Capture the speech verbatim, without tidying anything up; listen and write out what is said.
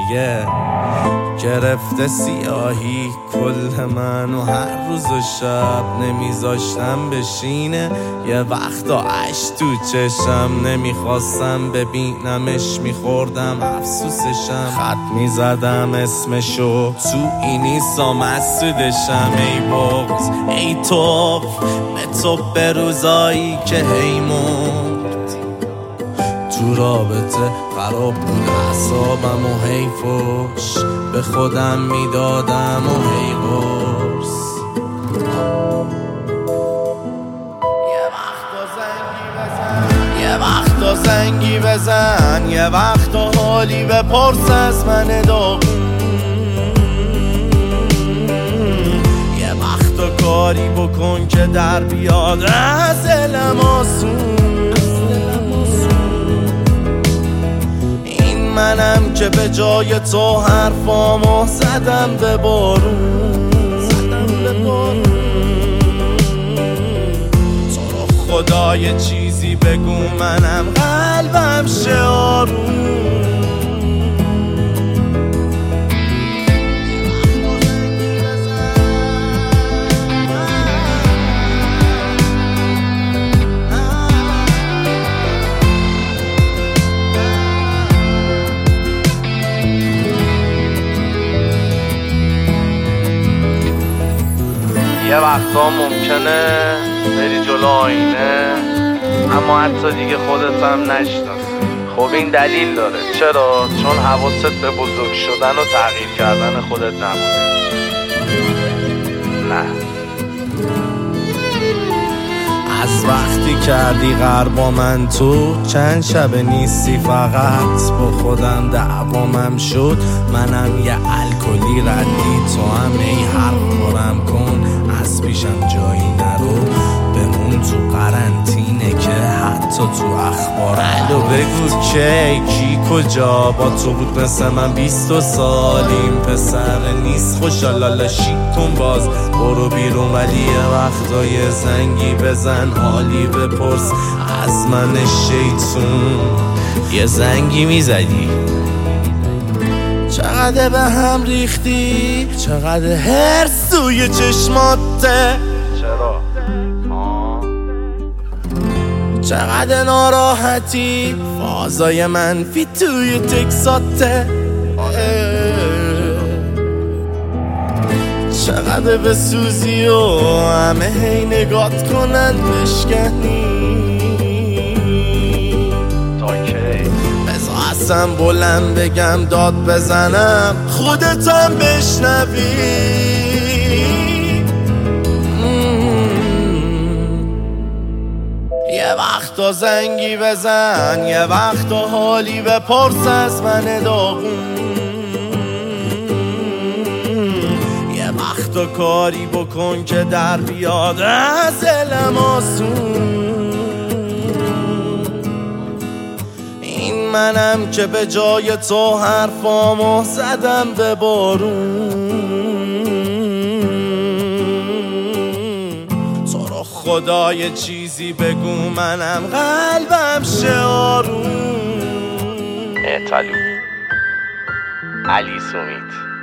میگه گرفته سیاهی کل منو هر روز و شب نمیذاشتم بشینه یه وقتا اش تو چشم نمیخواستم ببینمش میخوردم افسوسشم خط میزدم اسمشو تو اینیستا مسودشم ای بغض ای توف به تو به روزایی که هی مرد تو رابطه خراب بود اعصابم و هی فوش به خودم میدادم و هی قرص یه وقتا زنگی بزن یه وقتا حالی بپرس از من داغون یه وقتا کاری بکن که در بیاد از دلم آسون منم که به جای تو حرفامو زدم به بارون تو رو خدا یه چیزی بگو منم قلبم شه آروم یه وقتا ممکنه بری جلو آینه اما حتی دیگه خودت هم نشناسی خب این دلیل داره چرا؟ چون حواست به بزرگ شدن و تغییر کردن خودت نبوده نه از وقتی کردی غر با من تو چند شب نیستی فقط با خودم دعوامم شد منم یه الکلی ردی تو هم ای حرف بارم کن از پیشم جایی نرو بمون تو قرنطینه که حتی تو اخبار الو بگو کی کی کجا با تو بود مثل من بیست و سالیم پسر نیست خوشالالا شیطون باز برو بیرون ولی یه وقتا یه زنگی بزن حالی بپرس از من شیطون یه زنگی میزدی چقدر به هم ریختی چقدر هرس توی چشماته چرا؟ آه. چقدر ناراحتی فازای منفی توی تکساته چقدر بسوزی و همه هی نگات کنن بشکنی اصلا بلند بگم داد بزنم خودتم بشنوی یه وقتا زنگی بزن یه وقتا حالی بپرس از من داغون یه وقتا کاری بکن که در بیاد از دلم آسون منم که به جای تو حرفامو زدم به بارون تو رو خدا یه چیزی بگو منم قلبم شه آروم اعتلو علی سومیت